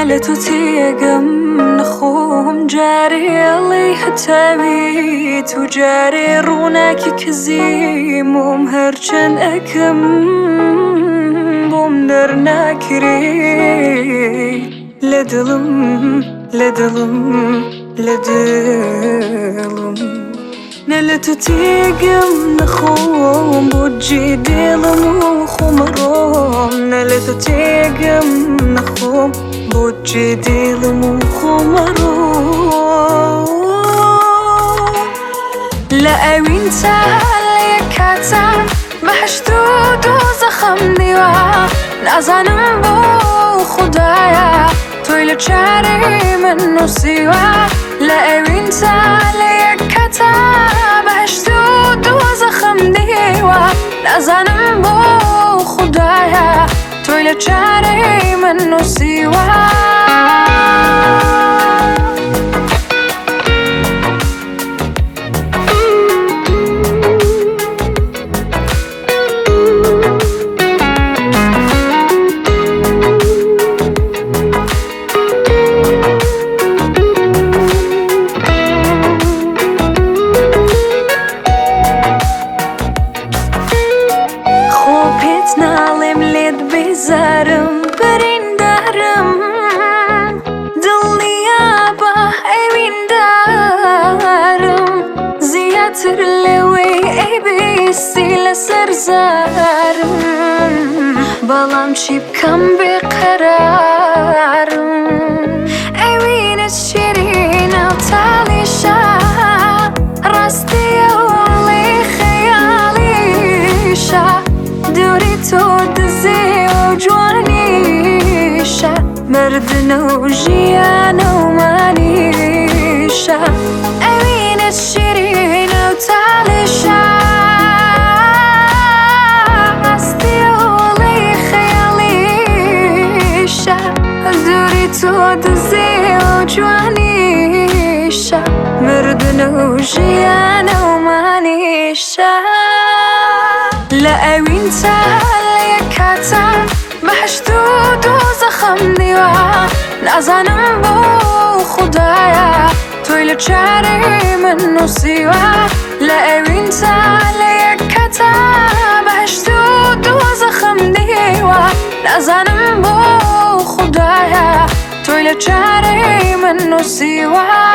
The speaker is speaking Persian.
نالتو تيقم نخوم جاري عليها تابيت وجاري روناكي كزيم ومهرجن أكم بومدر ناكري لدلم نالتو تيقم نخوم بوجي ديلم وخمروم نالتو تيقم نخوم بوجي ديلم وخمروم لا أوين تالي كاتم بحشتو دوزخم ديوا نازانم بو خدايا تويل تشاري منو سوا لا أوين تالي كاتم بحشتو دوزخم ديوا نازانم بو خدايا تويل تشاري منو سوا زارم برین دارم دلی آبا ایوین دارم زیاتر لوی ای بیستی لسر زارم بالام چی بکم بقرارم ایوینت شیرین و تالیشا راستی اولی خیالیشا دوری تو دزی جوانيشا مردنا وجيانا ومانيشا أمينة شيرين وتاليشا قصدي ولي خياليشا دوريتو دزي وجوانيشا مردنا وجيانا ومانيشا لا أوين تالي كاتم بحشتو دوزخم ديوا نازانم بو خدايا تويل تشاري منو سوا لا أوين تالي كاتم بحشتو دوزخم ديوا نازانم بو خدايا تويل تشاري منو سوا